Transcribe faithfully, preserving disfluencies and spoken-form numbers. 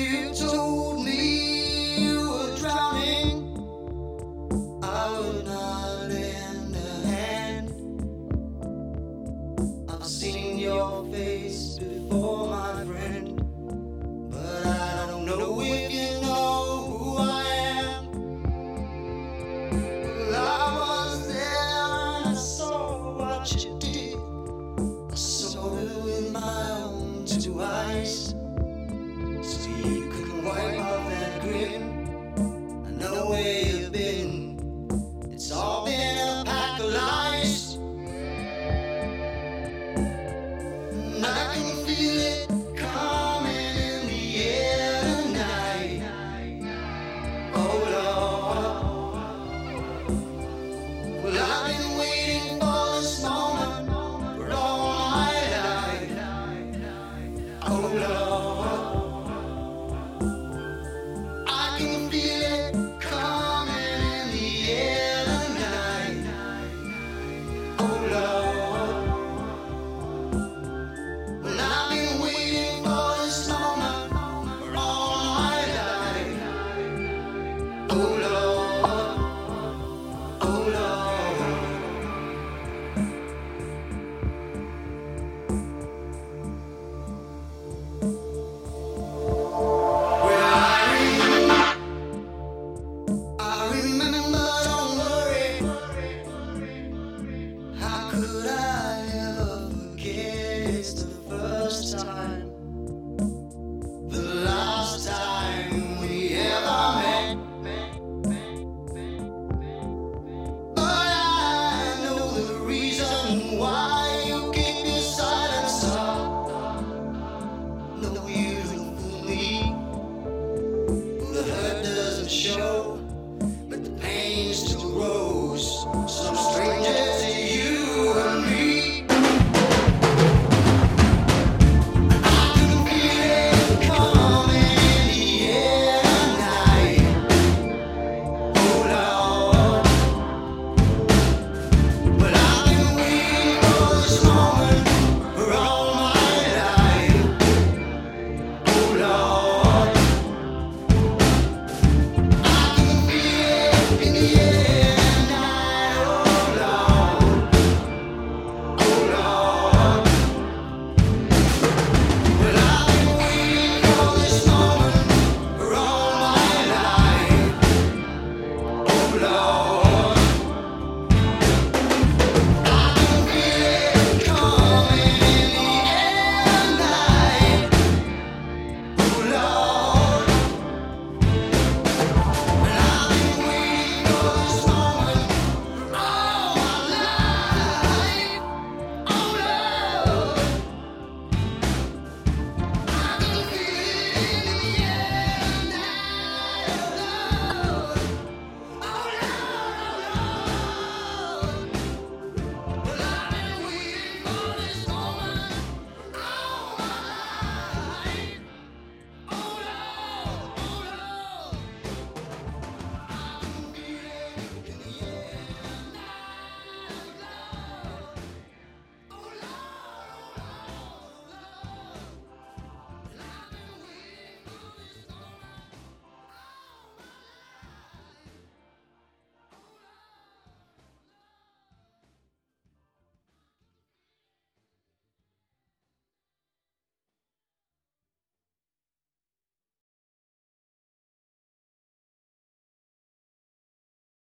you told me you were drowning, I would not lend a hand. I've seen your face before, my friend, but I don't know if you know who I am. Well, I was there and I saw what you did. I saw it with my own two eyes. So you could wipe off that grin. I know where you've been. It's all been a pack of lies. And I can feel it coming in the air tonight. Oh Lord. Well, I've been waiting for this moment for all my life. Oh Lord. I can feel it coming in the air tonight. Oh Lord. Well, I've been waiting for this moment for all my life. Oh Lord. Oh Lord.